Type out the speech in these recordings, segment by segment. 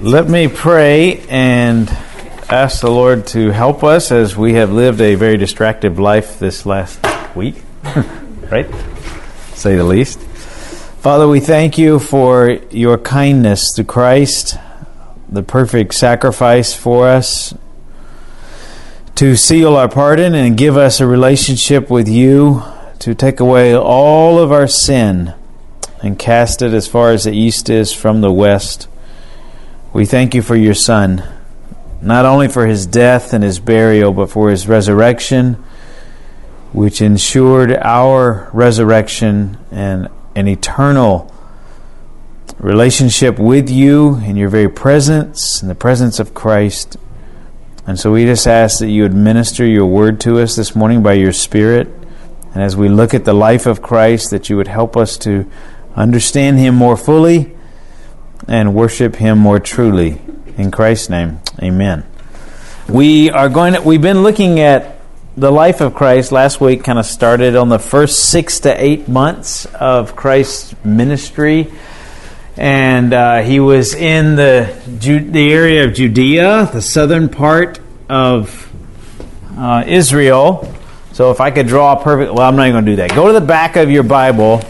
Let me pray and ask the Lord to help us as we have lived a very distracted life this last week, right? Say the least. Father, we thank you for your kindness to Christ, the perfect sacrifice for us, to seal our pardon and give us a relationship with you, to take away all of our sin and cast it as far as the east is from the west. We thank you for your Son, not only for his death and his burial, but for his resurrection, which ensured our resurrection and an eternal relationship with you in your very presence, in the presence of Christ. And so we just ask that you administer your word to us this morning by your Spirit. And as we look at the life of Christ, that you would help us to understand him more fully and worship him more truly. In Christ's name, amen. We've been looking at the life of Christ. Last week kind of started on the first 6 to 8 months of Christ's ministry. And he was in the area of Judea, the southern part of Israel. So if I could draw a perfect... Well, I'm not even going to do that. Go to the back of your Bible.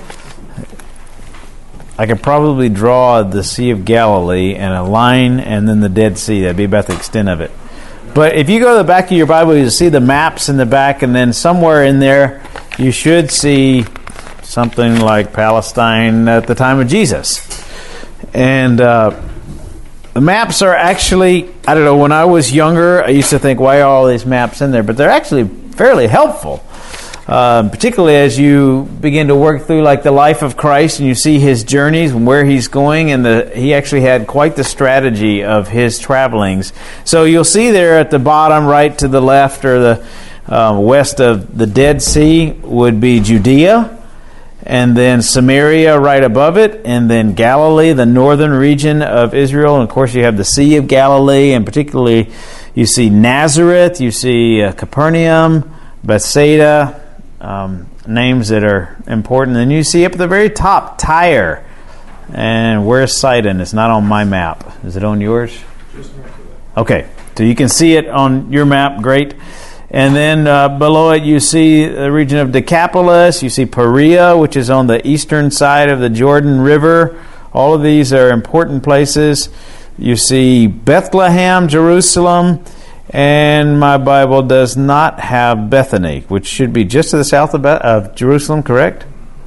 I could probably draw the Sea of Galilee and a line and then the Dead Sea. That'd be about the extent of it. But if you go to the back of your Bible, you'll see the maps in the back, and then somewhere in there you should see something like Palestine at the time of Jesus. And the maps are actually, I don't know, when I was younger, I used to think, why are all these maps in there? But they're actually fairly helpful. Particularly as you begin to work through like the life of Christ and you see his journeys and where he's going, and he actually had quite the strategy of his travelings. So you'll see there at the bottom, right to the left or the west of the Dead Sea would be Judea, and then Samaria right above it, and then Galilee, the northern region of Israel, and of course you have the Sea of Galilee, and particularly you see Nazareth, you see Capernaum, Bethsaida, names that are important. And you see up at the very top, Tyre. And where's Sidon? It's not on my map. Is it on yours? Okay, so you can see it on your map. Great. And then below it you see the region of Decapolis. You see Perea, which is on the eastern side of the Jordan River. All of these are important places. You see Bethlehem, Jerusalem. And my Bible does not have Bethany, which should be just to the south of Jerusalem, correct?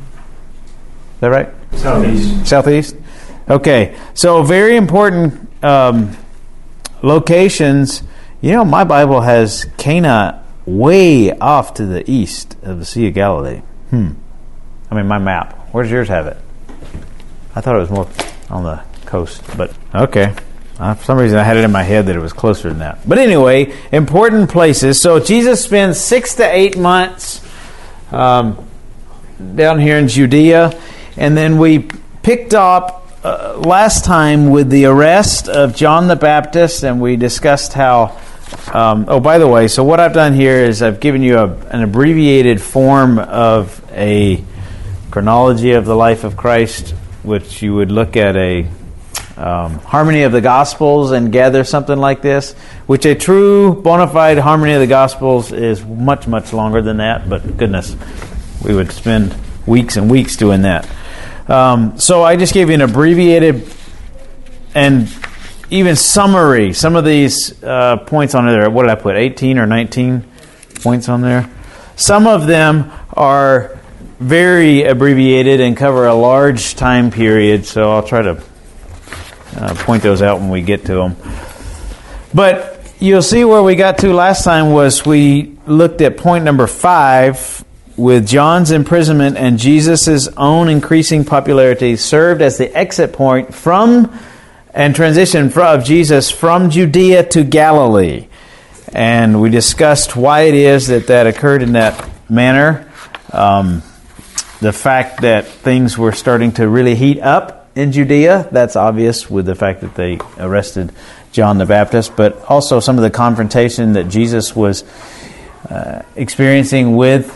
Is that right? Southeast. Southeast? Okay. So very important locations. You know, my Bible has Cana way off to the east of the Sea of Galilee. I mean, my map. Where does yours have it? I thought it was more on the coast, but okay. For some reason I had it in my head that it was closer than that. But anyway, important places. So Jesus spends 6 to 8 months down here in Judea. And then we picked up last time with the arrest of John the Baptist. And we discussed how... by the way, so what I've done here is I've given you an abbreviated form of a chronology of the life of Christ, which you would look at a... Harmony of the Gospels and gather something like this, which a true bona fide Harmony of the Gospels is much, much longer than that, but goodness, we would spend weeks and weeks doing that. So I just gave you an abbreviated and even summary. Some of these points on there, what did I put, 18 or 19 points on there? Some of them are very abbreviated and cover a large time period, so I'll try to point those out when we get to them. But you'll see where we got to last time was we looked at point number 5 with John's imprisonment and Jesus' own increasing popularity served as the exit point from and transition of Jesus from Judea to Galilee. And we discussed why it is that occurred in that manner. The fact that things were starting to really heat up in Judea, that's obvious with the fact that they arrested John the Baptist, but also some of the confrontation that Jesus was experiencing with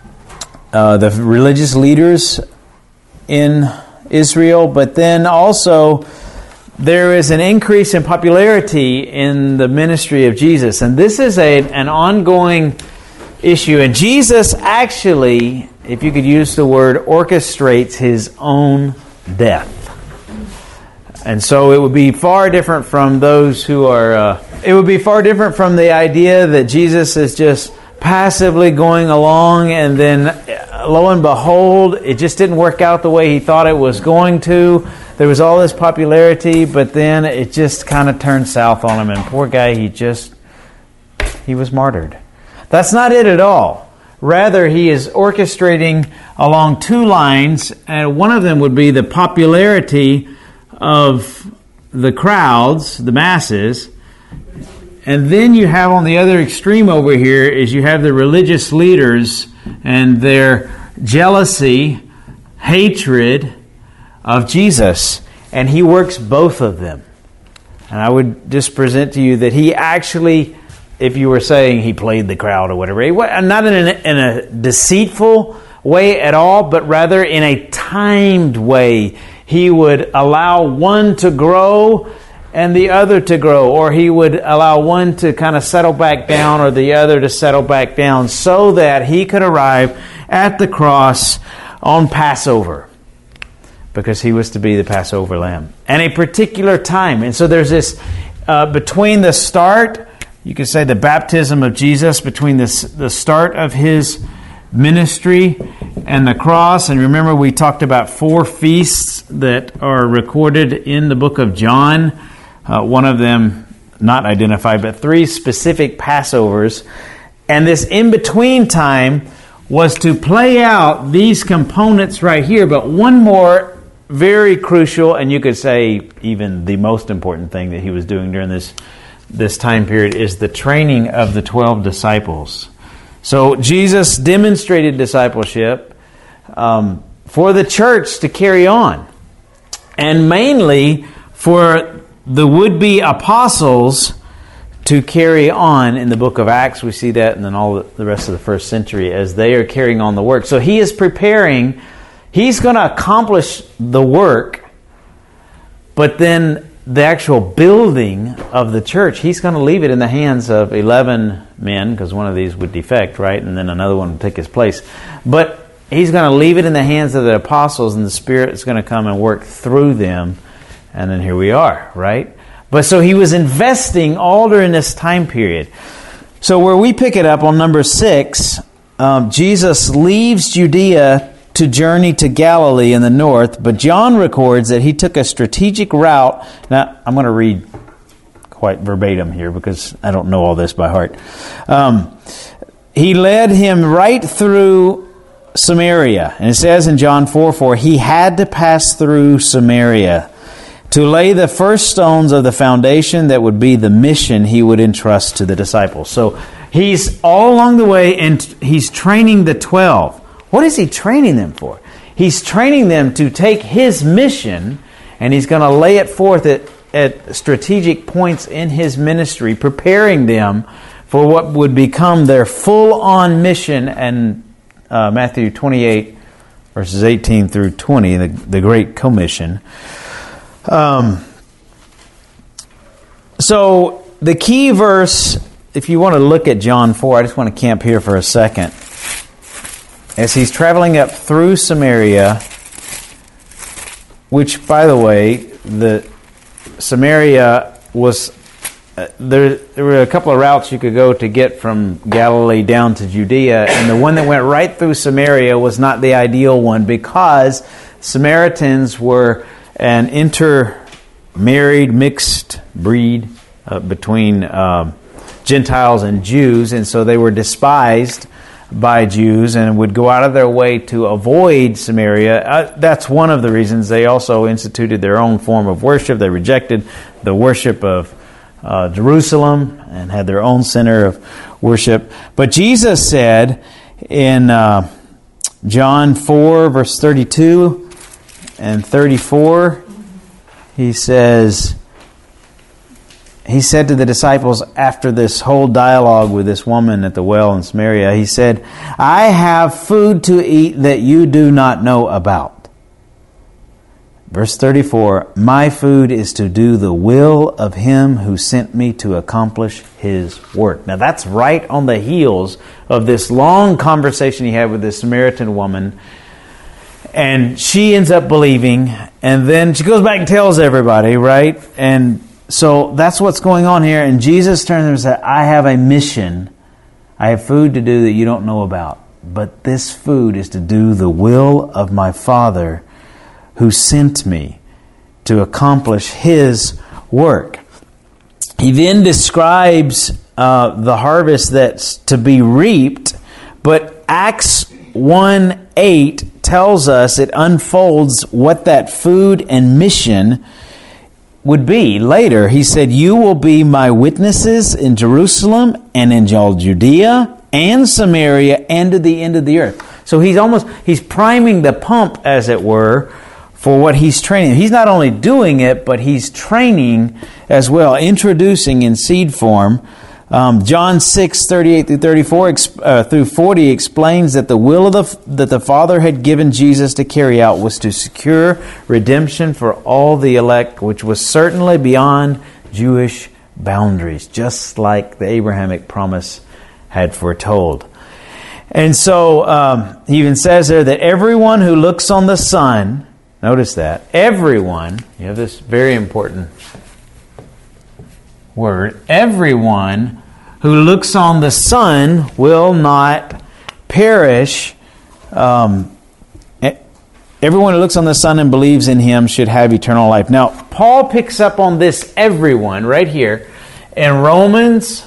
the religious leaders in Israel, but then also there is an increase in popularity in the ministry of Jesus. And this is an ongoing issue. And Jesus actually, if you could use the word, orchestrates his own death. And so it would be far different from those who are... it would be far different from the idea that Jesus is just passively going along and then, lo and behold, it just didn't work out the way he thought it was going to. There was all this popularity, but then it just kind of turned south on him. And poor guy, he was martyred. That's not it at all. Rather, he is orchestrating along two lines, and one of them would be the popularity of the crowds, the masses, and then you have on the other extreme over here is you have the religious leaders and their jealousy, hatred of Jesus, and he works both of them. And I would just present to you that he actually, if you were saying he played the crowd or whatever, not in a deceitful way at all, but rather in a timed way. He would allow one to grow and the other to grow, or he would allow one to kind of settle back down or the other to settle back down, so that he could arrive at the cross on Passover, because he was to be the Passover lamb, and a particular time. And so there's this between the start, you could say the baptism of Jesus, between the start of his ministry and the cross. And remember, we talked about 4 feasts that are recorded in the book of John. One of them not identified, but 3 specific Passovers. And this in-between time was to play out these components right here. But one more very crucial, and you could say even the most important thing that he was doing during this time period, is the training of the 12 disciples. So Jesus demonstrated discipleship for the church to carry on, and mainly for the would-be apostles to carry on. In the book of Acts, we see that, and then all the rest of the first century as they are carrying on the work. So he is preparing, he's going to accomplish the work, but then the actual building of the church, he's going to leave it in the hands of 11 men, because one of these would defect, right? And then another one would take his place. But he's going to leave it in the hands of the apostles, and the Spirit is going to come and work through them. And then here we are, right? But so he was investing all during this time period. So where we pick it up on number 6, Jesus leaves Judea to journey to Galilee in the north, but John records that he took a strategic route. Now, I'm going to read quite verbatim here because I don't know all this by heart. He led him right through Samaria. And it says in John 4:4, he had to pass through Samaria to lay the first stones of the foundation that would be the mission he would entrust to the disciples. So he's all along the way, and he's training the 12. What is he training them for? He's training them to take his mission, and he's going to lay it forth at strategic points in his ministry, preparing them for what would become their full-on mission. And Matthew 28, verses 18 through 20, the Great Commission. So the key verse, if you want to look at John 4, I just want to camp here for a second. As he's traveling up through Samaria, which, by the way, the Samaria was... There were a couple of routes you could go to get from Galilee down to Judea, and the one that went right through Samaria was not the ideal one, because Samaritans were an intermarried, mixed breed between Gentiles and Jews, and so they were despised by Jews and would go out of their way to avoid Samaria. That's one of the reasons. They also instituted their own form of worship. They rejected the worship of Jerusalem and had their own center of worship. But Jesus said in John 4, verse 32 and 34, he said to the disciples after this whole dialogue with this woman at the well in Samaria, he said, I have food to eat that you do not know about. Verse 34, my food is to do the will of him who sent me to accomplish his work. Now that's right on the heels of this long conversation he had with this Samaritan woman. And she ends up believing, and then she goes back and tells everybody, right? And so that's what's going on here. And Jesus turns to him and said, I have a mission. I have food to do that you don't know about. But this food is to do the will of my Father who sent me to accomplish his work. He then describes the harvest that's to be reaped, but Acts 1:8 tells us, it unfolds what that food and mission would be later. He said, you will be my witnesses in Jerusalem and in all Judea and Samaria and to the end of the earth. So he's priming the pump, as it were, for what he's training. He's not only doing it, but he's training as well, introducing in seed form. John 6:38 through 34 through 40 explains that the will that the Father had given Jesus to carry out was to secure redemption for all the elect, which was certainly beyond Jewish boundaries, just like the Abrahamic promise had foretold. And so he even says there that everyone who looks on the Son, notice that, everyone, you have this very important word, everyone who looks on the Son will not perish. Everyone who looks on the Son and believes in Him should have eternal life. Now, Paul picks up on this everyone right here in Romans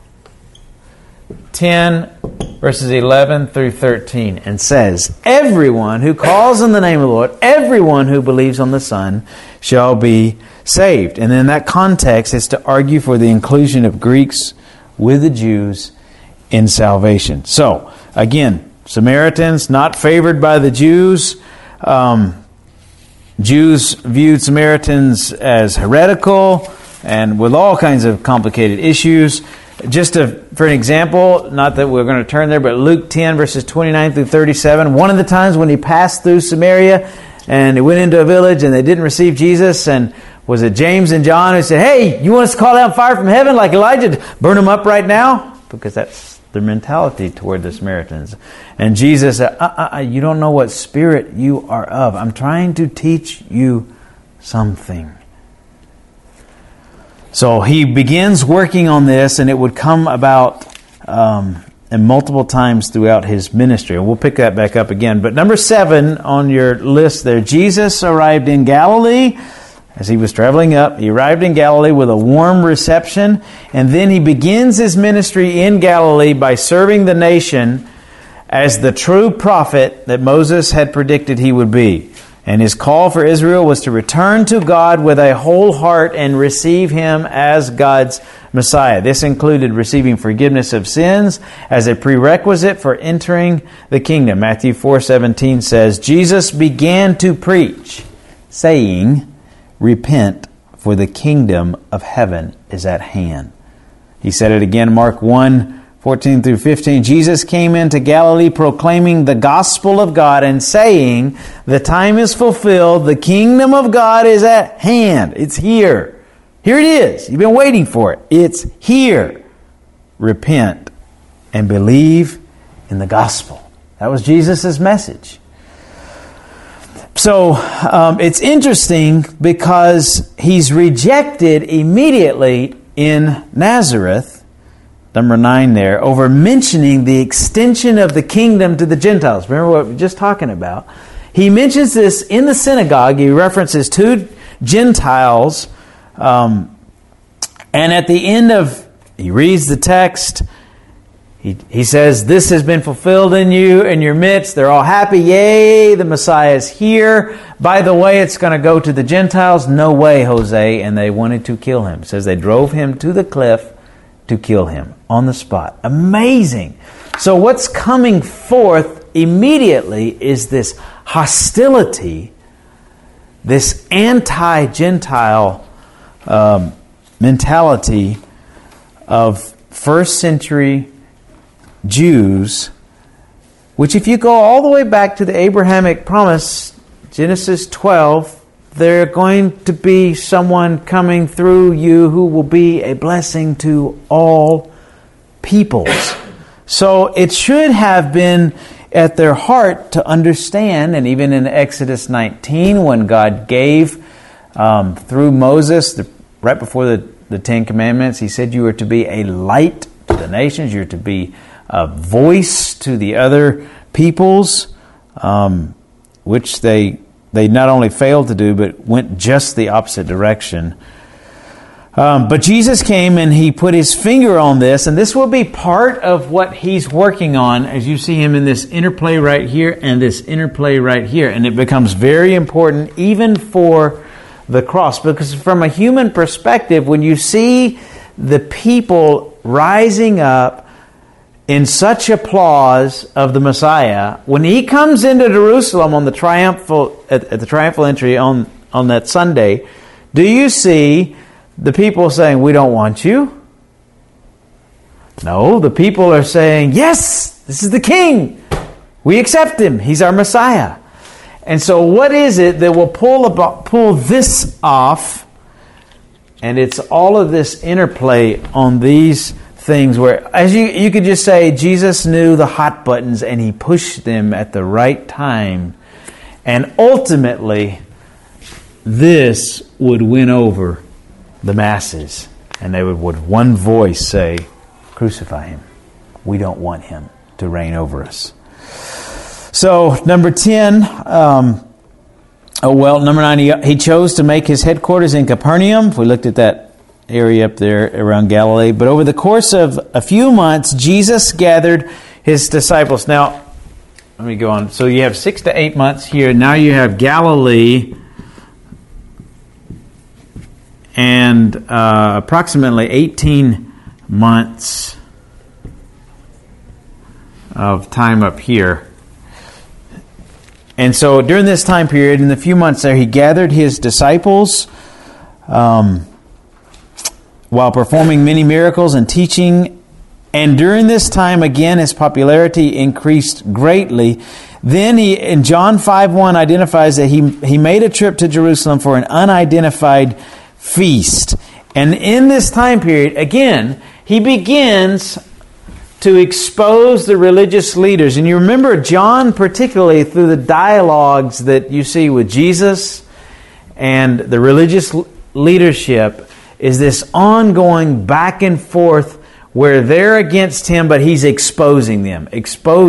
10, verses 11 through 13, and says, everyone who calls on the name of the Lord, everyone who believes on the Son shall be saved. And in that context, it's to argue for the inclusion of Greeks with the Jews in salvation. So, again, Samaritans not favored by the Jews. Jews viewed Samaritans as heretical and with all kinds of complicated issues. Just for an example, not that we're going to turn there, but Luke 10, verses 29 through 37. One of the times when he passed through Samaria and he went into a village and they didn't receive Jesus, and was it James and John who said, hey, you want us to call down fire from heaven like Elijah to burn them up right now? Because that's their mentality toward the Samaritans. And Jesus said, you don't know what spirit you are of. I'm trying to teach you something. So he begins working on this, and it would come about and multiple times throughout his ministry. And we'll pick that back up again. But number 7 on your list there, Jesus arrived in Galilee. As he was traveling up, he arrived in Galilee with a warm reception, and then he begins his ministry in Galilee by serving the nation as the true prophet that Moses had predicted he would be. And his call for Israel was to return to God with a whole heart and receive Him as God's Messiah. This included receiving forgiveness of sins as a prerequisite for entering the kingdom. Matthew 4:17 says, Jesus began to preach, saying, repent, for the kingdom of heaven is at hand. He said it again, Mark 1:14 through 15. Jesus came into Galilee proclaiming the gospel of God and saying, the time is fulfilled, the kingdom of God is at hand. It's here. Here it is. You've been waiting for it. It's here. Repent and believe in the gospel. That was Jesus' message. So it's interesting because he's rejected immediately in Nazareth, number 9 there, over mentioning the extension of the kingdom to the Gentiles. Remember what we were just talking about? He mentions this in the synagogue. He references 2 Gentiles. And at the end of, he reads the text. He says, this has been fulfilled in you, in your midst. They're all happy. Yay, the Messiah is here. By the way, it's going to go to the Gentiles. No way, Jose. And they wanted to kill him. It says they drove him to the cliff to kill him on the spot. Amazing. So what's coming forth immediately is this hostility, this anti-Gentile mentality of first century Jews, which if you go all the way back to the Abrahamic promise, Genesis 12, there's going to be someone coming through you who will be a blessing to all peoples. So it should have been at their heart to understand, and even in Exodus 19, when God gave through Moses, right before the Ten Commandments, He said you are to be a light to the nations, you're to be a voice to the other peoples, which they not only failed to do, but went just the opposite direction. But Jesus came and He put His finger on this, and this will be part of what He's working on as you see Him in this interplay right here and this interplay right here. And it becomes very important even for the cross, because from a human perspective, when you see the people rising up in such applause of the Messiah, when He comes into Jerusalem on the triumphal entry on that Sunday, do you see the people saying, "We don't want you"? No, the people are saying, "Yes, this is the King. We accept Him. He's our Messiah." And so what is it that will pull this off? And it's all of this interplay on these things where, as you could just say, Jesus knew the hot buttons and He pushed them at the right time. And ultimately, this would win over the masses. And they would with one voice say, "Crucify Him. We don't want Him to reign over us." So, number 10, number 9, He chose to make His headquarters in Capernaum. We looked at that area up there around Galilee. But over the course of a few months, Jesus gathered His disciples. Now, let me go on. So you have 6 to 8 months here. Now you have Galilee and approximately 18 months of time up here. And so during this time period, in the few months there, He gathered His disciples while performing many miracles and teaching. And during this time, again, His popularity increased greatly. Then He, in John 5:1, identifies that he made a trip to Jerusalem for an unidentified feast. And in this time period, again, He begins to expose the religious leaders. And you remember John, particularly through the dialogues that you see with Jesus and the religious leadership, is this ongoing back and forth where they're against Him, but He's exposing them, and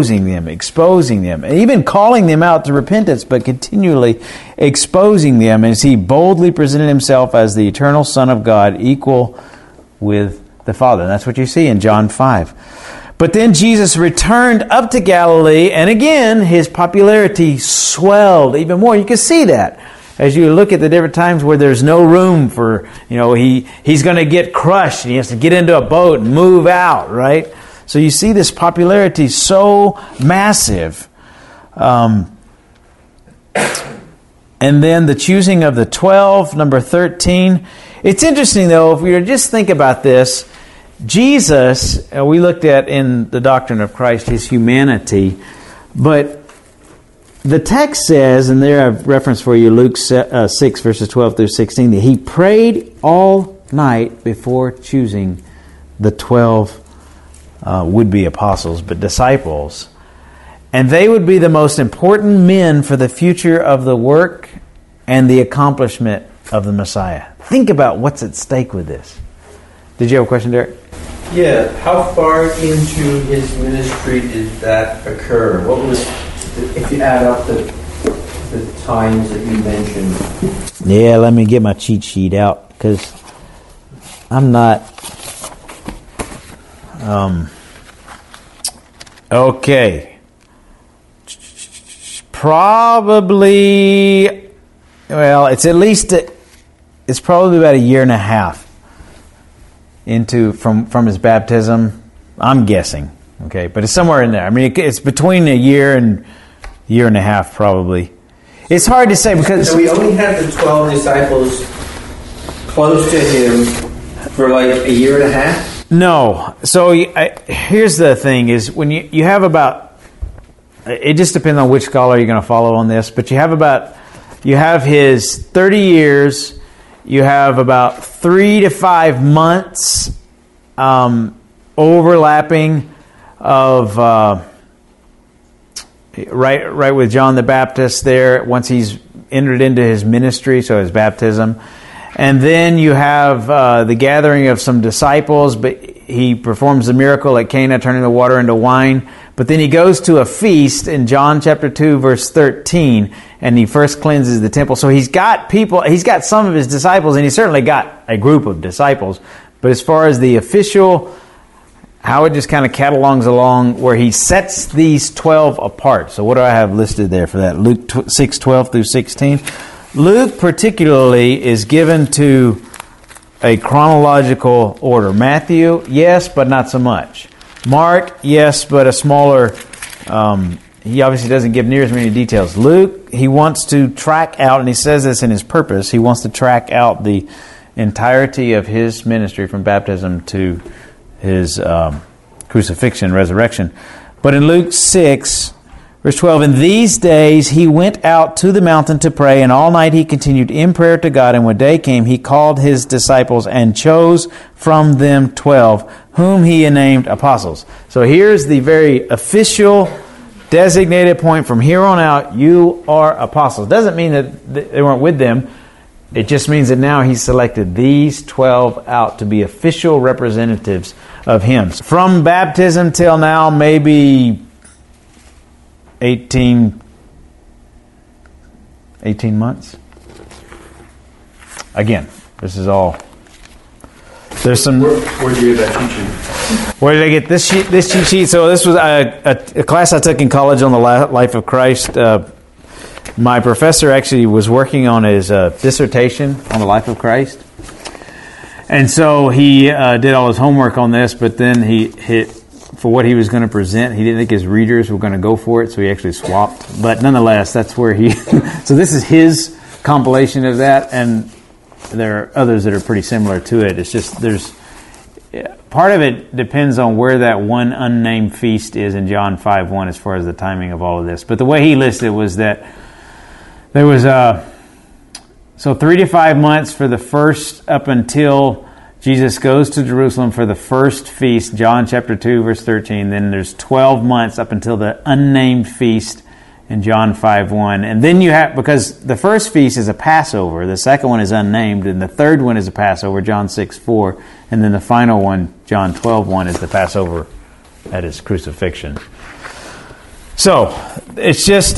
even calling them out to repentance, but continually exposing them as He boldly presented Himself as the eternal Son of God, equal with the Father. And that's what you see in John 5. But then Jesus returned up to Galilee, and again, His popularity swelled even more. You can see that as you look at the different times where there's no room for, He's going to get crushed, and He has to get into a boat and move out, right? So you see this popularity so massive. And then the choosing of the 12, number 13. It's interesting, though, if we were to just think about this, Jesus, we looked at in the doctrine of Christ, His humanity, but the text says, and there I've referenced for you Luke 6, verses 12 through 16, that He prayed all night before choosing the 12 would-be apostles, but disciples. And they would be the most important men for the future of the work and the accomplishment of the Messiah. Think about what's at stake with this. Did you have a question, Derek? Yeah. How far into His ministry did that occur? What was, if you add up the times that you mentioned? Yeah, let me get my cheat sheet out, because I'm not... Okay. Probably... Well, it's at least... It's probably about a year and a half from His baptism. I'm guessing. Okay, but it's somewhere in there. I mean, it's between a year and a half, probably. It's hard to say because... So we only had the 12 disciples close to Him for like a year and a half? No. So here's the thing, is when you have about... It just depends on which scholar you're going to follow on this, but you have about You have his 30 years. You have about 3 to 5 months overlapping of right with John the Baptist there, once he's entered into his ministry, so his baptism. And then you have the gathering of some disciples, but he performs the miracle at Cana, turning the water into wine. But then he goes to a feast in John chapter 2, verse 13, and he first cleanses the temple. So he's got some of his disciples, and he's certainly got a group of disciples. But as far as the official, how it just kind of catalogs along, where he sets these 12 apart. So what do I have listed there for that? Luke 6:12 through 16. Luke particularly is given to a chronological order. Matthew, yes, but not so much. Mark, yes, but a smaller, he obviously doesn't give near as many details. Luke, he wants to track out, and he says this in his purpose, he wants to track out the entirety of his ministry from baptism to his crucifixion, resurrection. But in Luke 6, verse 12, in these days he went out to the mountain to pray, and all night he continued in prayer to God. And when day came, he called his disciples and chose from them 12, whom he named apostles. So here's the very official, designated point. From here on out, you are apostles. Doesn't mean that they weren't with them. It just means that now he's selected these 12 out to be official representatives of him. From baptism till now, maybe 18 months. Again, this is all. There's some. Where did you get that cheat sheet? Where did I get this cheat sheet? So this was a class I took in college on the life of Christ. My professor actually was working on his dissertation on the life of Christ. And so he did all his homework on this, but then for what he was going to present, he didn't think his readers were going to go for it, so he actually swapped. But nonetheless, that's where he... So this is his compilation of that, and there are others that are pretty similar to it. It's just part of it depends on where that one unnamed feast is in John 5:1 as far as the timing of all of this. But the way he listed it was that there was 3 to 5 months for the first, up until Jesus goes to Jerusalem for the first feast, John chapter 2, verse 13. Then there's 12 months up until the unnamed feast in John 5:1. And then you have, because the first feast is a Passover, the second one is unnamed, and the third one is a Passover, John 6:4, and then the final one, John 12:1, is the Passover at his crucifixion. So, it's just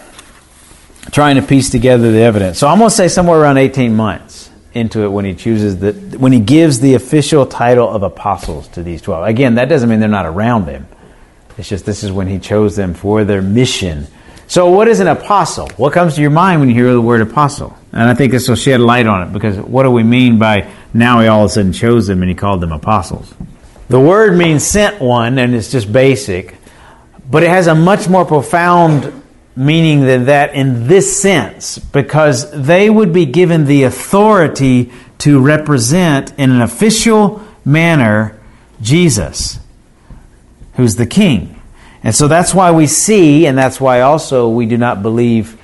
trying to piece together the evidence. So I'm going to say somewhere around 18 months into it when he when he gives the official title of apostles to these 12. Again, that doesn't mean they're not around him. It's just this is when he chose them for their mission. So what is an apostle? What comes to your mind when you hear the word apostle? And I think this will shed light on it, because what do we mean by now he all of a sudden chose them and he called them apostles? The word means sent one, and it's just basic, but it has a much more profound meaning than that in this sense, because they would be given the authority to represent in an official manner Jesus, who's the King. And so that's why we see, and that's why also we do not believe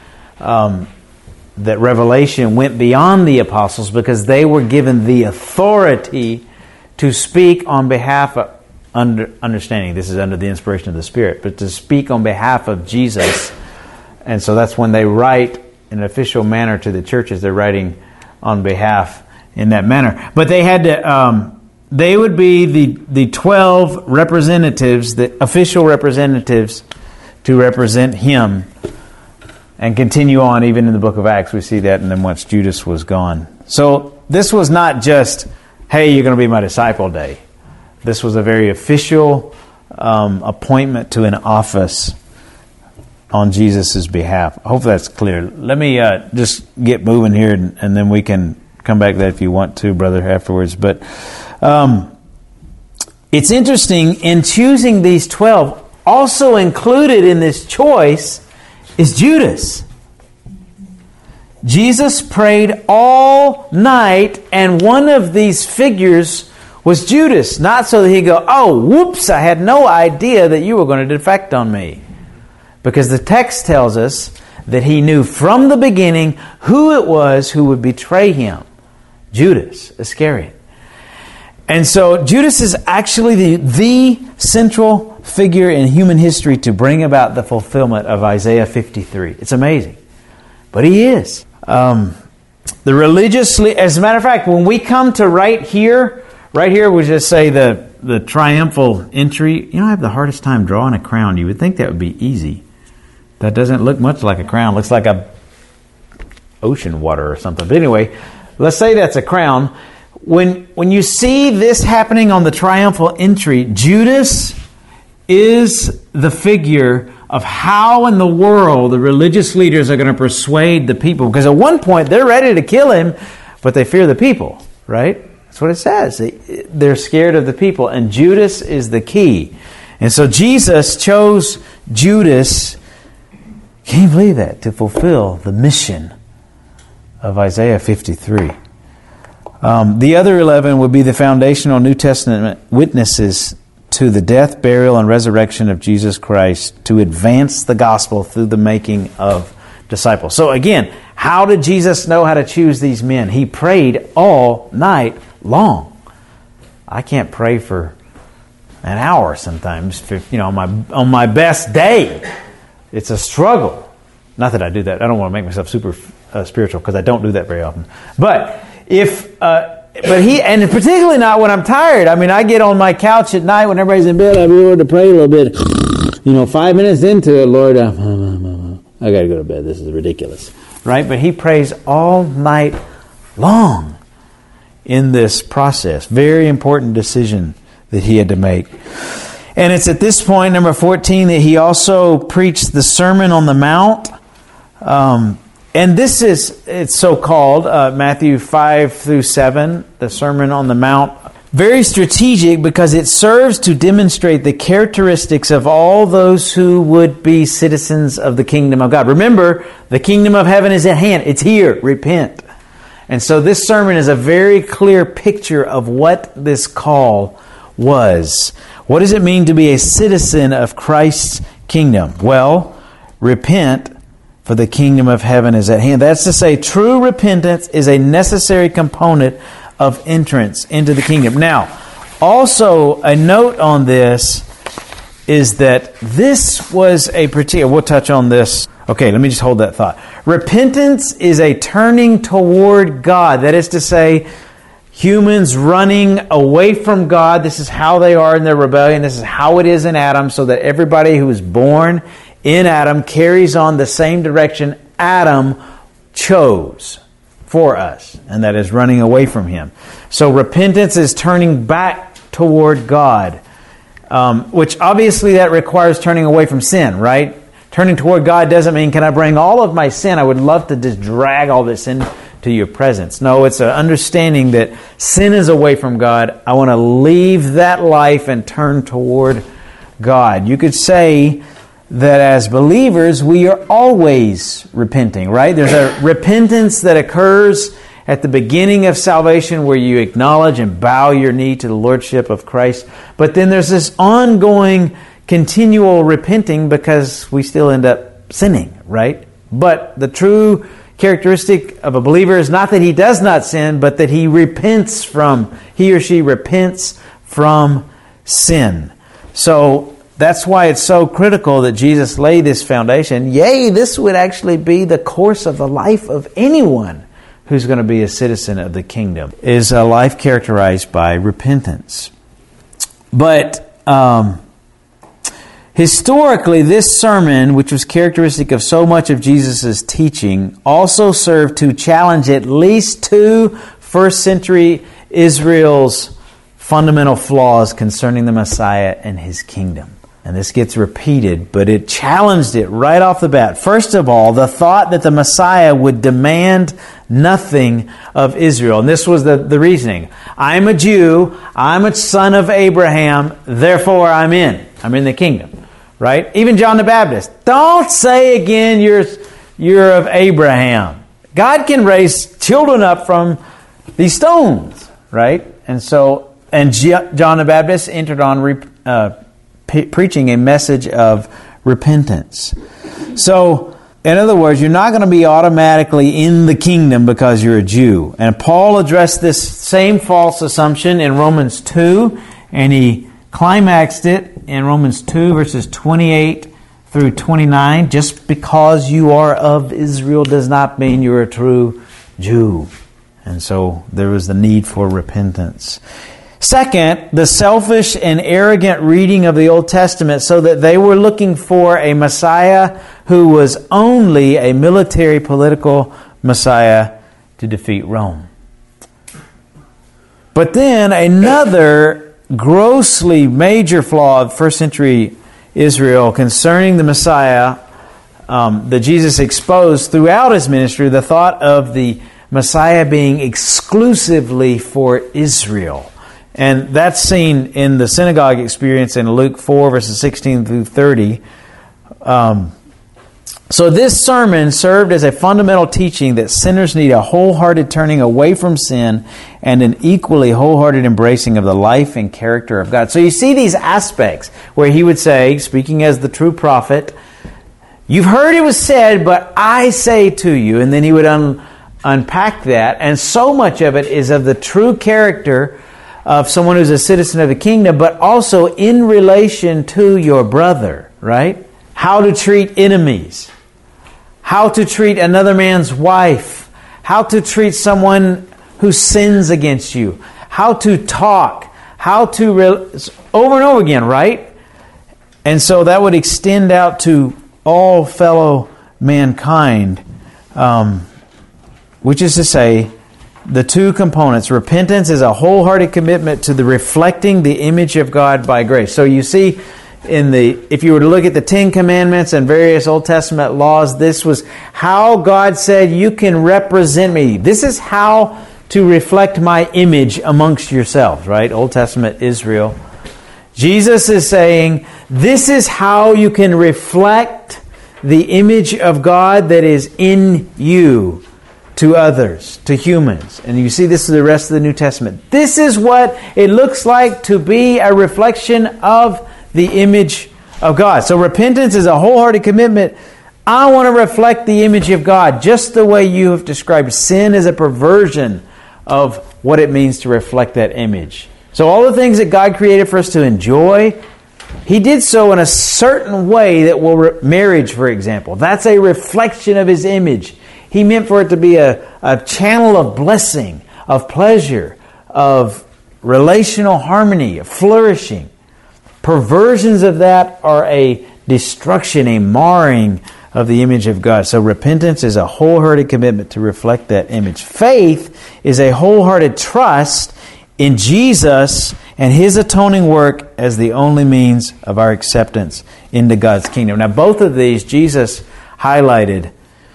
that revelation went beyond the apostles, because they were given the authority to speak on behalf of, understanding this is under the inspiration of the Spirit, but to speak on behalf of Jesus. And so that's when they write in an official manner to the churches, they're writing on behalf in that manner. But they had to, they would be the 12 representatives, the official representatives, to represent him and continue on. Even in the book of Acts, we see that, and then once Judas was gone. So this was not just, hey, you're going to be my disciple day. This was a very official appointment to an office on Jesus' behalf. I hope that's clear. Let me just get moving here, and then we can come back to that if you want to, brother, afterwards. But it's interesting, in choosing these 12, also included in this choice is Judas. Jesus prayed all night, and one of these figures was Judas. Not so that he'd go, oh, whoops, I had no idea that you were going to defect on me. Because the text tells us that he knew from the beginning who it was who would betray him. Judas Iscariot. And so Judas is actually the central figure in human history to bring about the fulfillment of Isaiah 53. It's amazing. But he is. The religious, as a matter of fact, when we come to right here we just say the triumphal entry. You know, I have the hardest time drawing a crown. You would think that would be easy. That doesn't look much like a crown. It looks like a ocean water or something. But anyway, let's say that's a crown. When you see this happening on the triumphal entry, Judas is the figure of how in the world the religious leaders are going to persuade the people. Because at one point they're ready to kill him, but they fear the people, right? That's what it says. They're scared of the people, and Judas is the key. And so Jesus chose Judas, can you believe that, to fulfill the mission of Isaiah 53. The other 11 would be the foundational New Testament witnesses to the death, burial, and resurrection of Jesus Christ to advance the gospel through the making of disciples. So again, how did Jesus know how to choose these men? He prayed all night long. I can't pray for an hour sometimes, on my best day. It's a struggle. Not that I do that. I don't want to make myself super spiritual, because I don't do that very often. But and particularly not when I'm tired. I mean, I get on my couch at night when everybody's in bed. I'll be able to pray a little bit. 5 minutes into it, Lord, I got to go to bed. This is ridiculous, right? But he prays all night long in this process. Very important decision that he had to make. And it's at this point, number 14, that he also preached the Sermon on the Mount. And it's so called, Matthew 5 through 7, the Sermon on the Mount. Very strategic because it serves to demonstrate the characteristics of all those who would be citizens of the kingdom of God. Remember, the kingdom of heaven is at hand. It's here. Repent. And so this sermon is a very clear picture of what this call was. What does it mean to be a citizen of Christ's kingdom? Well, repent, for the kingdom of heaven is at hand. That's to say, true repentance is a necessary component of entrance into the kingdom. Now, also a note on this is that this was a particular... We'll touch on this. Okay, let me just hold that thought. Repentance is a turning toward God. That is to say, humans running away from God. This is how they are in their rebellion. This is how it is in Adam, so that everybody who is born in Adam carries on the same direction Adam chose for us, and that is running away from Him. So repentance is turning back toward God, which obviously that requires turning away from sin, right? Turning toward God doesn't mean, can I bring all of my sin? I would love to just drag all this into your presence. No, it's an understanding that sin is away from God. I want to leave that life and turn toward God. You could say that as believers, we are always repenting, right? There's a repentance that occurs at the beginning of salvation where you acknowledge and bow your knee to the Lordship of Christ. But then there's this ongoing, continual repenting because we still end up sinning, right? But the true characteristic of a believer is not that he does not sin, but that he or she repents from sin. So that's why it's so critical that Jesus laid this foundation. Yea, this would actually be the course of the life of anyone who's going to be a citizen of the kingdom, is a life characterized by repentance. But historically, this sermon, which was characteristic of so much of Jesus' teaching, also served to challenge at least two first century Israel's fundamental flaws concerning the Messiah and His kingdom. And this gets repeated, but it challenged it right off the bat. First of all, the thought that the Messiah would demand nothing of Israel. And this was the reasoning. I'm a Jew, I'm a son of Abraham, therefore I'm in the kingdom. Right? Even John the Baptist. Don't say again you're of Abraham. God can raise children up from these stones. Right? And John the Baptist entered on preaching a message of repentance. So In other words, you're not going to be automatically in the kingdom because you're a Jew. And Paul addressed this same false assumption in Romans 2, and he climaxed it in Romans 2, verses 28 through 29. Just because you are of Israel does not mean you're a true Jew. And so there was the need for repentance. Second, the selfish and arrogant reading of the Old Testament, so that they were looking for a Messiah who was only a military political Messiah to defeat Rome. But then another grossly major flaw of first century Israel concerning the Messiah that Jesus exposed throughout his ministry, the thought of the Messiah being exclusively for Israel. And that's seen in the synagogue experience in Luke 4, verses 16 through 30. So this sermon served as a fundamental teaching that sinners need a wholehearted turning away from sin and an equally wholehearted embracing of the life and character of God. So you see these aspects where he would say, speaking as the true prophet, you've heard it was said, but I say to you. And then he would unpack that. And so much of it is of the true character of someone who's a citizen of the kingdom, but also in relation to your brother, right? How to treat enemies. How to treat another man's wife. How to treat someone who sins against you. How to talk. How to... over and over again, right? And so that would extend out to all fellow mankind. Which is to say, the two components. Repentance is a wholehearted commitment to the reflecting the image of God by grace. So you see, if you were to look at the Ten Commandments and various Old Testament laws, this was how God said, you can represent me. This is how to reflect my image amongst yourselves, right? Old Testament Israel. Jesus is saying, this is how you can reflect the image of God that is in you to others, to humans. And you see this in the rest of the New Testament. This is what it looks like to be a reflection of the image of God. So repentance is a wholehearted commitment. I want to reflect the image of God just the way you have described. Sin is a perversion of what it means to reflect that image. So all the things that God created for us to enjoy, He did so in a certain way that will... marriage, for example. That's a reflection of His image. He meant for it to be a channel of blessing, of pleasure, of relational harmony, of flourishing. Perversions of that are a destruction, a marring of the image of God. So repentance is a wholehearted commitment to reflect that image. Faith is a wholehearted trust in Jesus and His atoning work as the only means of our acceptance into God's kingdom. Now, both of these Jesus highlighted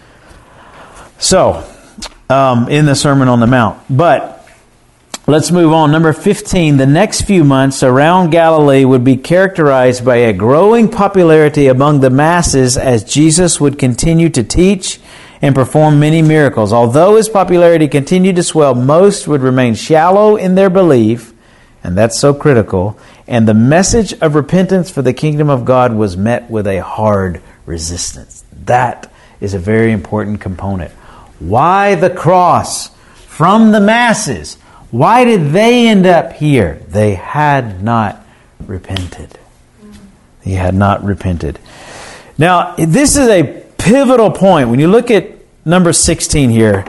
in the Sermon on the Mount. But let's move on. Number 15, the next few months around Galilee would be characterized by a growing popularity among the masses as Jesus would continue to teach and perform many miracles. Although His popularity continued to swell, most would remain shallow in their belief, and that's so critical, and the message of repentance for the kingdom of God was met with a hard resistance. That is a very important component. Why the cross from the masses? Why did they end up here? They had not repented. They had not repented. Now, this is a pivotal point. When you look at number 16 here,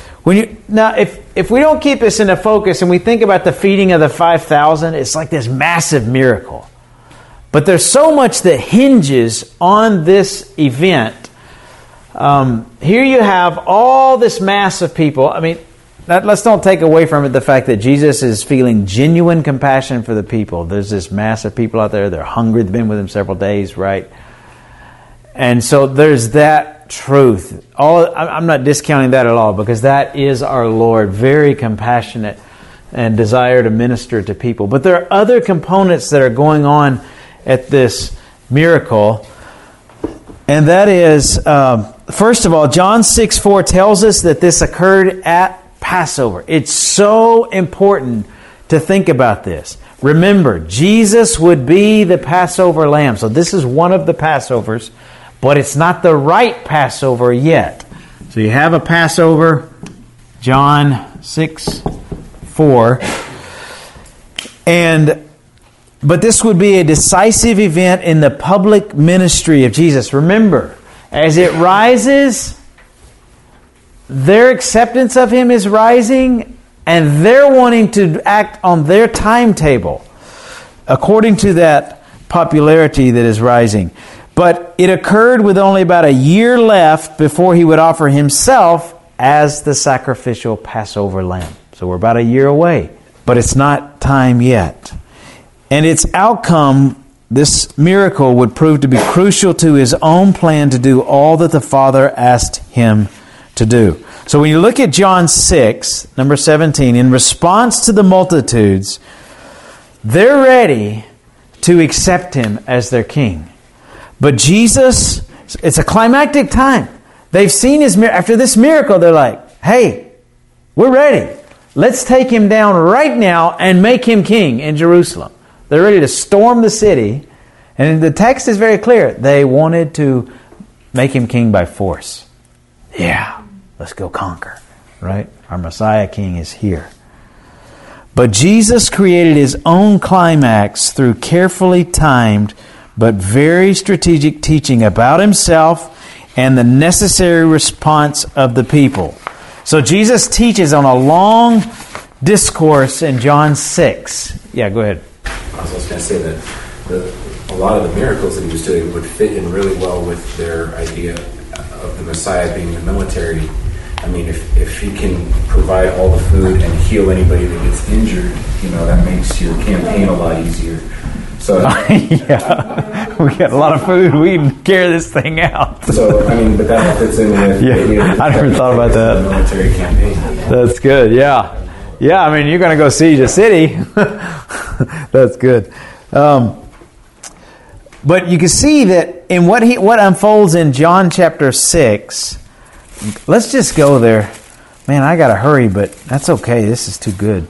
if we don't keep this into focus and we think about the feeding of the 5,000, it's like this massive miracle. But there's so much that hinges on this event. Here you have all this mass of people. I mean, let's don't take away from it the fact that Jesus is feeling genuine compassion for the people. There's this mass of people out there. They're hungry. They've been with Him several days, right? And so there's that truth. I'm not discounting that at all, because that is our Lord, very compassionate and desire to minister to people. But there are other components that are going on at this miracle. And that is, first of all, John 6:4 tells us that this occurred at Passover. It's so important to think about this. Remember, Jesus would be the Passover lamb. So this is one of the Passovers. but it's not the right Passover yet. So you have a Passover, John 6:4, but this would be a decisive event in the public ministry of Jesus. Remember, as it rises, their acceptance of Him is rising, and they're wanting to act on their timetable according to that popularity that is rising. But it occurred with only about a year left before He would offer Himself as the sacrificial Passover lamb. So we're about a year away, but it's not time yet. And its outcome, this miracle, would prove to be crucial to His own plan to do all that the Father asked Him to do. So when you look at John 6, number 17, in response to the multitudes, they're ready to accept Him as their King. But Jesus, it's a climactic time. They've seen His miracle. After this miracle, they're like, hey, we're ready. Let's take Him down right now and make Him King in Jerusalem. They're ready to storm the city. And the text is very clear. They wanted to make Him King by force. Yeah, let's go conquer. Right? Our Messiah King is here. But Jesus created His own climax through carefully timed but very strategic teaching about Himself and the necessary response of the people. So Jesus teaches on a long discourse in John 6. Yeah, go ahead. I was going to say that a lot of the miracles that He was doing would fit in really well with their idea of the Messiah being the military. I mean, if He can provide all the food and heal anybody that gets injured, that makes your campaign a lot easier. So yeah, we got a lot of food. We can carry this thing out. So, but that fits in with the idea I never thought about that. Military campaign. That's good, yeah. Yeah, you're going to go siege a city. That's good. But you can see that in what unfolds in John chapter 6, let's just go there. Man, I got to hurry, but that's okay. This is too good.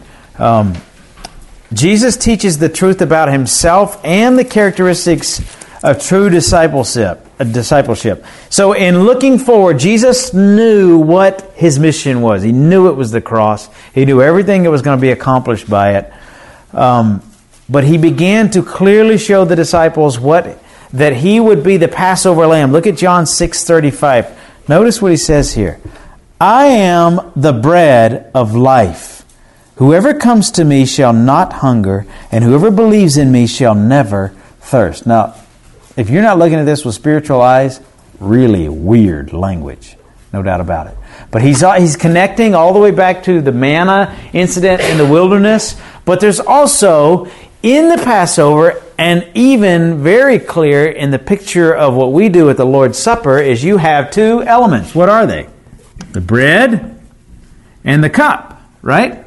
Jesus teaches the truth about Himself and the characteristics of true discipleship. So in looking forward, Jesus knew what His mission was. He knew it was the cross. He knew everything that was going to be accomplished by it. But He began to clearly show the disciples that He would be the Passover lamb. Look at John 6:35. Notice what He says here. I am the bread of life. Whoever comes to Me shall not hunger, and whoever believes in Me shall never thirst. Now, if you're not looking at this with spiritual eyes, really weird language. No doubt about it. But he's connecting all the way back to the manna incident in the wilderness. But there's also, in the Passover, and even very clear in the picture of what we do at the Lord's Supper, is you have two elements. What are they? The bread and the cup, right?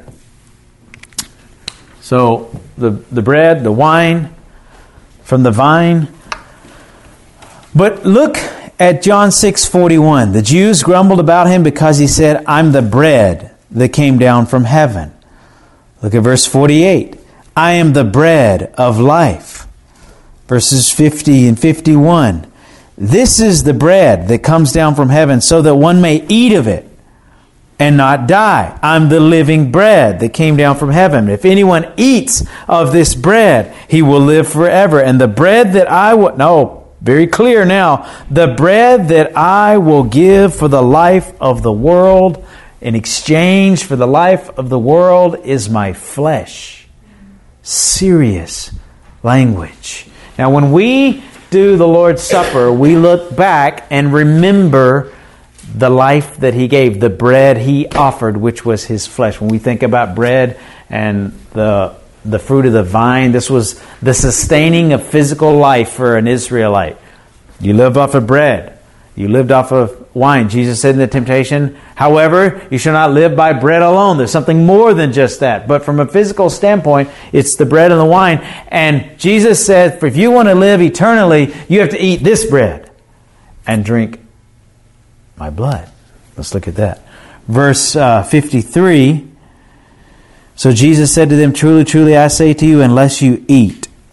So the bread, the wine from the vine. But look at John 6:41. The Jews grumbled about Him because He said, I'm the bread that came down from heaven. Look at verse 48. I am the bread of life. Verses 50 and 51. This is the bread that comes down from heaven so that one may eat of it and not die. I'm the living bread that came down from heaven. If anyone eats of this bread, he will live forever. And the bread that I will... No, very clear now. The bread that I will give for the life of the world, in exchange for the life of the world, is my flesh. Serious language. Now, when we do the Lord's Supper, we look back and remember the life that He gave, the bread He offered, which was His flesh. When we think about bread and the fruit of the vine, this was the sustaining of physical life for an Israelite. You lived off of bread. You lived off of wine. Jesus said in the temptation, however, you shall not live by bread alone. There's something more than just that. But from a physical standpoint, it's the bread and the wine. And Jesus said, if you want to live eternally, you have to eat this bread and drink my blood. Let's look at that. Verse 53. So Jesus said to them, truly, truly, I say to you, unless you eat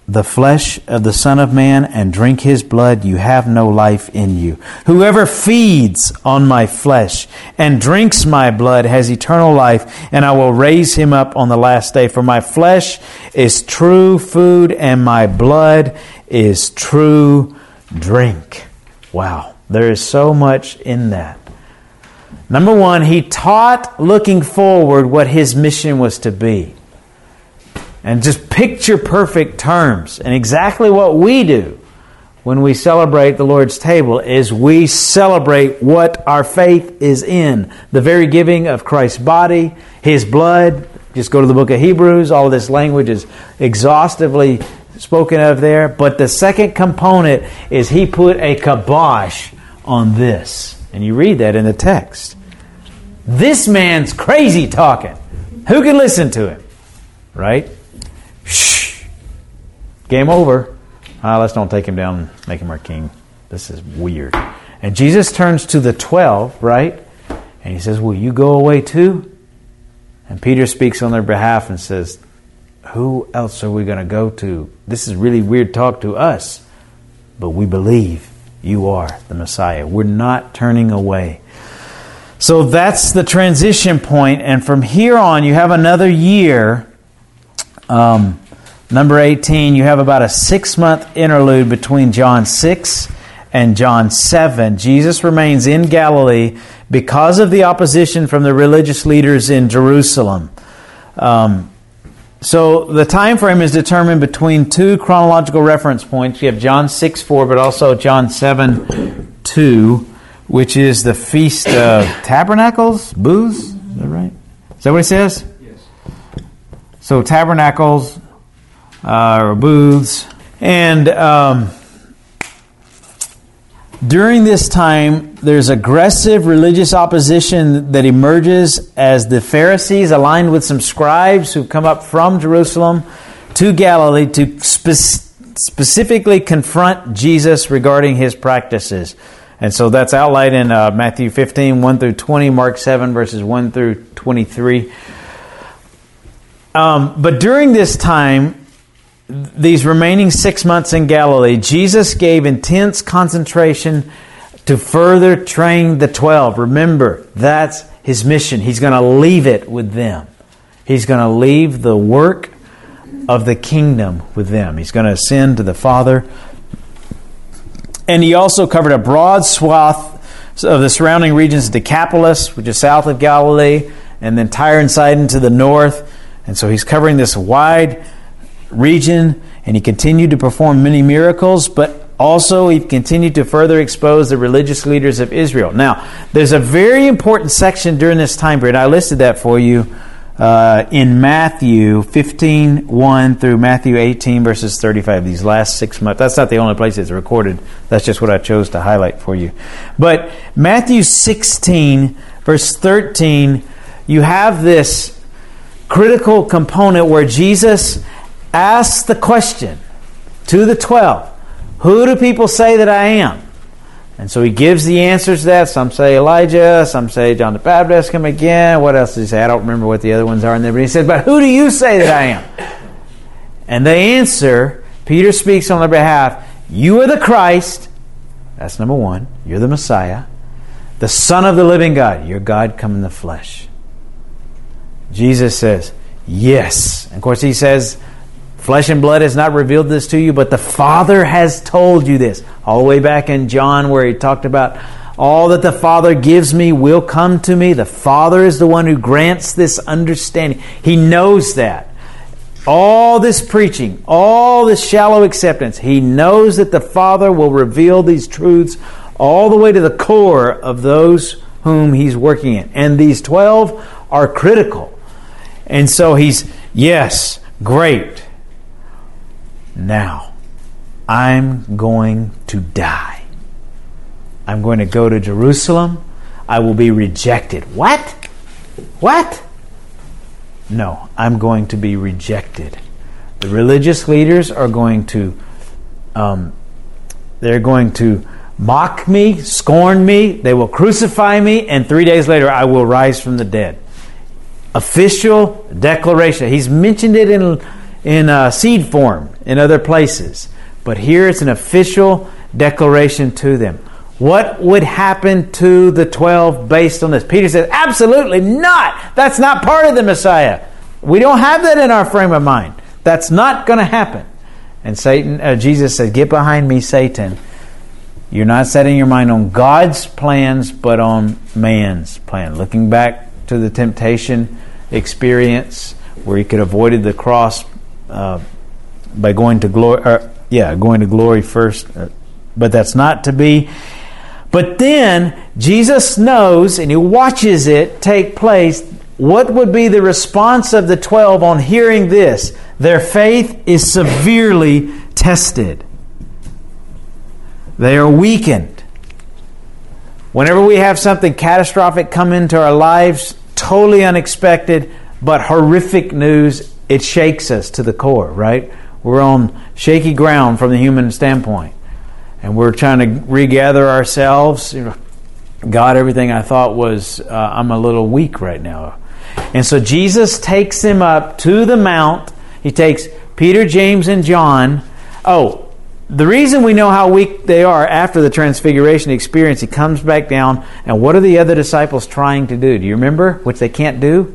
the flesh of the Son of Man and drink his blood, you have no life in you. Whoever feeds on my flesh and drinks my blood has eternal life, and I will raise him up on the last day. For my flesh is true food, and my blood is true drink. Wow, there is so much in that. Number one, he taught looking forward what his mission was to be. And just picture perfect terms. And exactly what we do when we celebrate the Lord's table is we celebrate what our faith is in. The very giving of Christ's body, his blood. Just go to the book of Hebrews. All of this language is exhaustively spoken of there. But the second component is he put a kibosh on this. And you read that in the text. This man's crazy talking. Who can listen to him? Right? Shh. Game over. Let's don't take him down and make him our king. This is weird. And Jesus turns to the 12, right? And he says, will you go away too? And Peter speaks on their behalf and says, who else are we going to go to? This is really weird talk to us. But we believe you are the Messiah. We're not turning away. So that's the transition point. And from here on, you have another year. Number 18, you have about a 6-month interlude between John 6 and John 7. Jesus remains in Galilee because of the opposition from the religious leaders in Jerusalem. So the time frame is determined between two chronological reference points. You have John 6:4, but also John 7:2, which is the Feast of Tabernacles, Booths. Is that right? Is that what it says? Yes. So tabernacles or booths. And during this time, there's aggressive religious opposition that emerges as the Pharisees, aligned with some scribes who come up from Jerusalem to Galilee to specifically confront Jesus regarding his practices. And so that's outlined in Matthew 15, 1 through 20, Mark 7, verses 1 through 23. But during this time, these remaining 6 months in Galilee, Jesus gave intense concentration to further train the 12. Remember, that's his mission. He's going to leave it with them. He's going to leave the work of the kingdom with them. He's going to ascend to the Father. And he also covered a broad swath of the surrounding regions, Decapolis, which is south of Galilee, and then Tyre and Sidon to the north. And so he's covering this wide region, and he continued to perform many miracles, but also he continued to further expose the religious leaders of Israel. Now, there's a very important section during this time period. I listed that for you in Matthew 15, 1 through Matthew 18, verses 35. These last 6 months. That's not the only place it's recorded. That's just what I chose to highlight for you. But Matthew 16, verse 13, you have this critical component where Jesus asks the question to the 12, who do people say that I am? And so he gives the answers to that. Some say Elijah, some say John the Baptist come again. What else did he say? I don't remember what the other ones are in there. But he said, but who do you say that I am? And they answer, Peter speaks on their behalf, you are the Christ. That's number one. You're the Messiah. The Son of the living God. You're God come in the flesh. Jesus says, yes. And of course he says, flesh and blood has not revealed this to you, but the Father has told you this. All the way back in John where he talked about all that the Father gives me will come to me. The Father is the one who grants this understanding. He knows that. All this preaching, all this shallow acceptance, he knows that the Father will reveal these truths all the way to the core of those whom he's working in. And these 12 are critical. And so he's, yes, great. Now, I'm going to die. I'm going to go to Jerusalem. I will be rejected. What? What? No, I'm going to be rejected. The religious leaders are going to, they're going to mock me, scorn me. They will crucify me, and 3 days later I will rise from the dead. Official declaration. He's mentioned it in seed form in other places. But here it's an official declaration to them. What would happen to the 12 based on this? Peter says, absolutely not. That's not part of the Messiah. We don't have that in our frame of mind. That's not going to happen. And Jesus said, get behind me, Satan. You're not setting your mind on God's plans, but on man's plan. Looking back to the temptation experience where he could have avoided the cross by going to glory first. But that's not to be. But then Jesus knows, and he watches it take place, what would be the response of the 12 on hearing this? Their faith is severely tested. They are weakened. Whenever we have something catastrophic come into our lives, totally unexpected, but horrific news, it shakes us to the core, right? We're on shaky ground from the human standpoint. And we're trying to regather ourselves. God, everything I thought was, I'm a little weak right now. And so Jesus takes them up to the mount. He takes Peter, James, and John. Oh, the reason we know how weak they are after the transfiguration experience, he comes back down. And what are the other disciples trying to do? Do you remember? Which they can't do?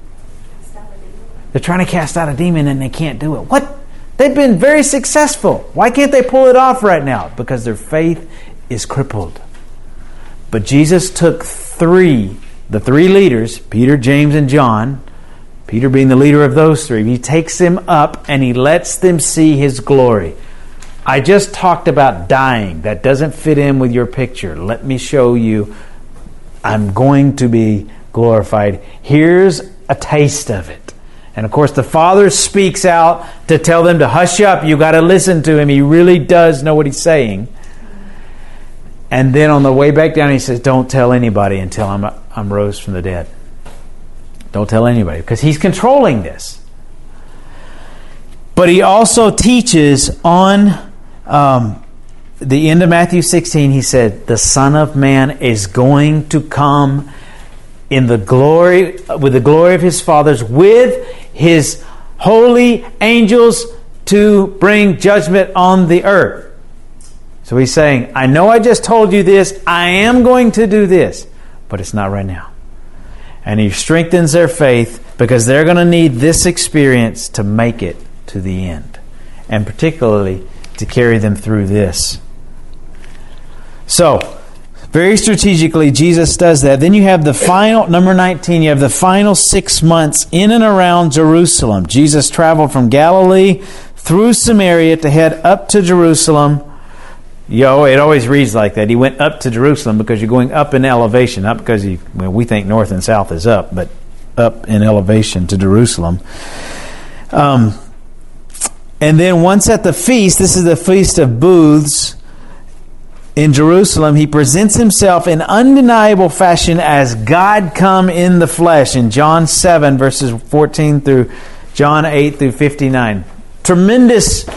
They're trying to cast out a demon and they can't do it. What? They've been very successful. Why can't they pull it off right now? Because their faith is crippled. But Jesus took the three leaders, Peter, James, and John, Peter being the leader of those three, he takes them up and he lets them see his glory. I just talked about dying. That doesn't fit in with your picture. Let me show you. I'm going to be glorified. Here's a taste of it. And of course, the Father speaks out to tell them to hush up. You got to listen to him. He really does know what he's saying. And then on the way back down, he says, "Don't tell anybody until I'm rose from the dead." Don't tell anybody, because he's controlling this. But he also teaches on the end of Matthew 16. He said, "The Son of Man is going to come in the glory, with the glory of his fathers, with his holy angels to bring judgment on the earth." So he's saying, I know I just told you this. I am going to do this. But it's not right now. And he strengthens their faith because they're going to need this experience to make it to the end. And particularly to carry them through this. So, very strategically, Jesus does that. Then you have the final, number 19, you have the final 6 months in and around Jerusalem. Jesus traveled from Galilee through Samaria to head up to Jerusalem. It always reads like that. He went up to Jerusalem because you're going up in elevation. Not because we think north and south is up, but up in elevation to Jerusalem. And then once at the feast, this is the Feast of Booths, in Jerusalem, he presents himself in undeniable fashion as God come in the flesh in John 7, verses 14 through John 8 through 59. Tremendous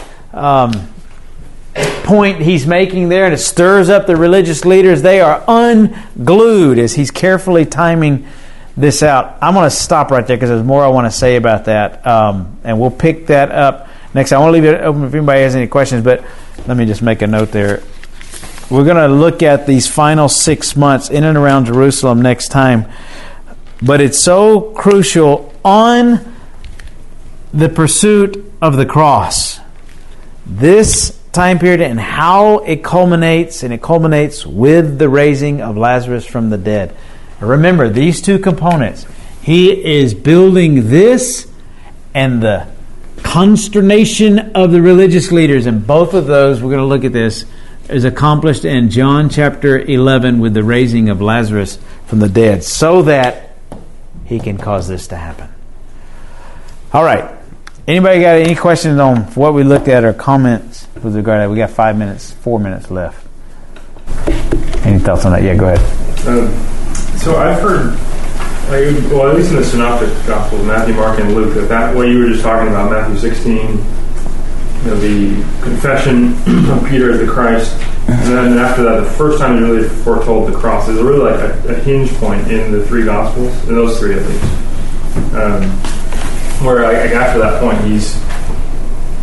point he's making there, and it stirs up the religious leaders. They are unglued as he's carefully timing this out. I'm going to stop right there because there's more I want to say about that, and we'll pick that up next time. I want to leave it open if anybody has any questions, but let me just make a note there. We're going to look at these final 6 months in and around Jerusalem next time. But it's so crucial on the pursuit of the cross. This time period and how it culminates, and it culminates with the raising of Lazarus from the dead. Remember, these two components. He is building this and the consternation of the religious leaders. And both of those, we're going to look at this, is accomplished in John chapter 11 with the raising of Lazarus from the dead, so that he can cause this to happen. All right. Anybody got any questions on what we looked at or comments with regard to that? We got 4 minutes left. Any thoughts on that? Yeah, go ahead. So I've heard, at least in the Synoptic Gospels, Matthew, Mark, and Luke, that what you were just talking about, Matthew 16, the confession of Peter as the Christ, and then after that, the first time he really foretold the cross is really like a hinge point in the three Gospels, in those three at least. Where after that point,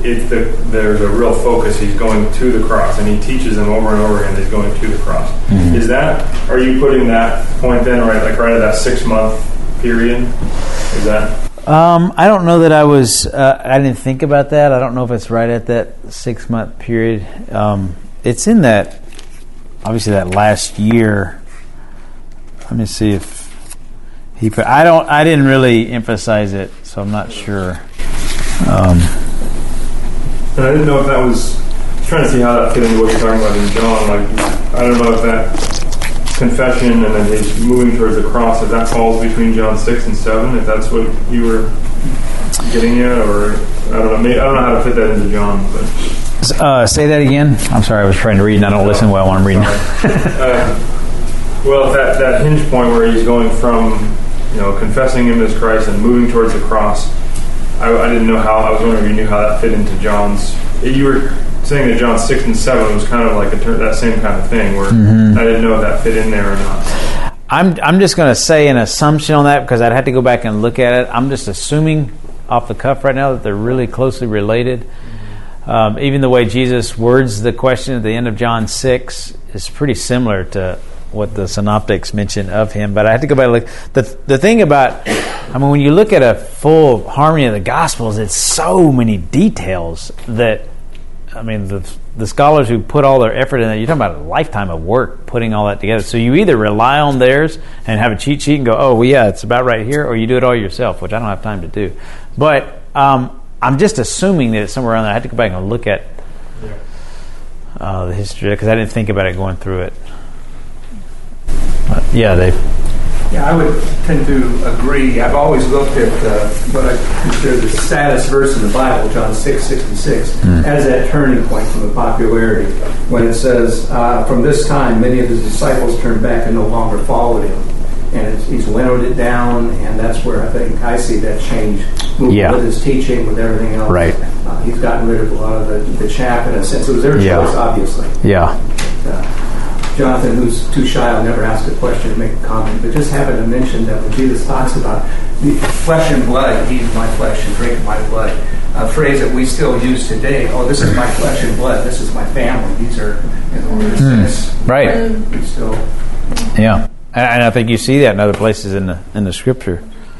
there's a real focus. He's going to the cross, and he teaches them over and over again that he's going to the cross. Mm-hmm. Are you putting that point then right at that 6-month period? Is that? I don't know that I didn't think about that. I don't know if it's right at that 6-month period. It's in that, obviously that last year. Let me see if he put, I didn't really emphasize it, so I'm not sure. And I didn't know if that was, I was trying to see how that fit into what you're talking about in John. Like, I don't know if that confession and then his moving towards the cross, if that falls between John 6 and 7, if that's what you were getting at, or I don't know. I don't know how to fit that into John. But say that again. I'm sorry, I was trying to read and I don't listen well when I'm reading. Well, that hinge point where he's going from, confessing him as Christ and moving towards the cross, I didn't know how. I was wondering if you knew how that fit into John's. You were saying that John 6 and 7 was kind of like that same kind of thing, where I didn't know if that fit in there or not. I'm just going to say an assumption on that because I'd have to go back and look at it. I'm just assuming off the cuff right now that they're really closely related. Even the way Jesus words the question at the end of John 6 is pretty similar to what the synoptics mention of him. But I have to go back and look. The thing about, when you look at a full harmony of the Gospels, it's so many details that, the scholars who put all their effort in that, you're talking about a lifetime of work putting all that together. So you either rely on theirs and have a cheat sheet and go, oh, well, yeah, it's about right here, or you do it all yourself, which I don't have time to do. But I'm just assuming that it's somewhere around there. I had to go back and look at the history because I didn't think about it going through it. But, yeah, I would tend to agree. I've always looked at what I consider the saddest verse in the Bible, John 6:66, as that turning point from the popularity, when it says, from this time, many of his disciples turned back and no longer followed him. And he's winnowed it down, and that's where I think I see that change moving with his teaching, with everything else. Right. He's gotten rid of a lot of the chaff, in a sense. It was their choice, obviously. Yeah. Jonathan, who's too shy, will never ask a question or make a comment, but just having to mention that when Jesus talks about the flesh and blood, eat my flesh and drink my blood, a phrase that we still use today, this is my flesh and blood, this is my family, these are, right. We still... Yeah. And I think you see that in other places in the Scripture.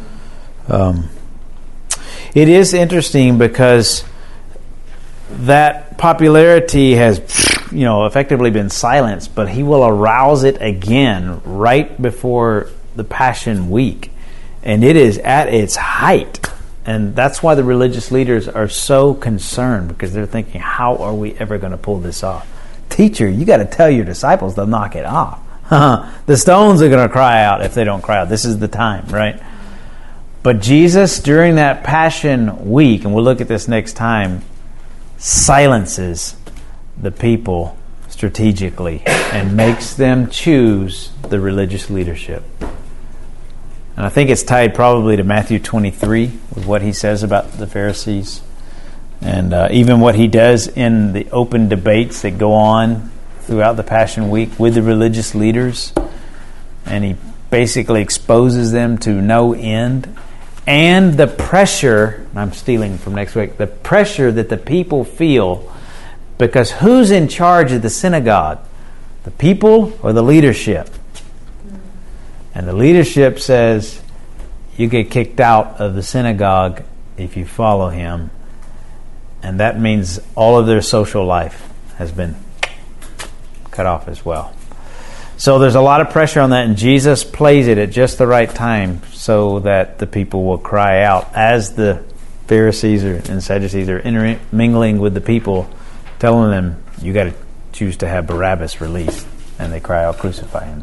It is interesting because that popularity has, effectively been silenced, but he will arouse it again right before the Passion Week, and it is at its height. And that's why the religious leaders are so concerned, because they're thinking, how are we ever going to pull this off? Teacher, you got to tell your disciples to knock it off. The stones are going to cry out if they don't cry out. This is the time, right? But Jesus, during that Passion Week, and we'll look at this next time, silences the people strategically and makes them choose the religious leadership. And I think it's tied probably to Matthew 23 with what he says about the Pharisees, and even what he does in the open debates that go on throughout the Passion Week with the religious leaders, and he basically exposes them to no end. And the pressure, I'm stealing from next week, the pressure that the people feel, because who's in charge of the synagogue? The people or the leadership? And the leadership says, you get kicked out of the synagogue if you follow him. And that means all of their social life has been cut off as well. So there's a lot of pressure on that, and Jesus plays it at just the right time so that the people will cry out as the Pharisees and Sadducees are intermingling with the people, telling them, you got to choose to have Barabbas released, and they cry out, crucify him.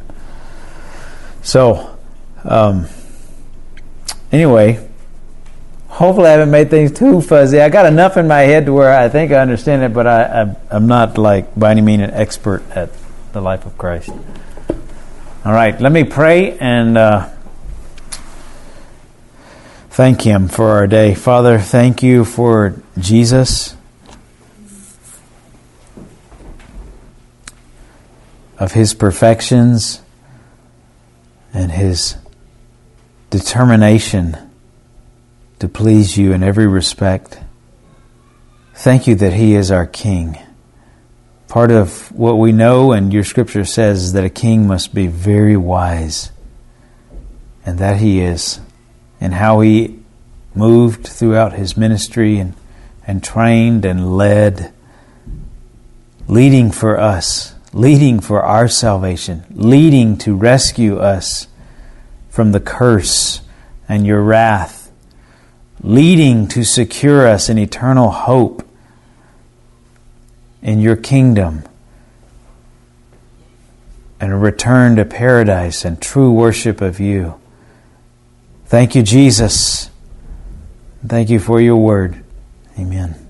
So anyway, hopefully I haven't made things too fuzzy. I got enough in my head to where I think I understand it, but I'm not by any means an expert at the life of Christ. All right, let me pray and thank him for our day. Father, thank you for Jesus, of his perfections and his determination to please you in every respect. Thank you that He is our King. Part of what we know and your Scripture says is that a king must be very wise. And that He is. And how He moved throughout His ministry and trained and led, leading for us, leading for our salvation, leading to rescue us from the curse and your wrath, leading to secure us in eternal hope in your kingdom and a return to paradise and true worship of you. Thank you, Jesus. Thank you for your word. Amen.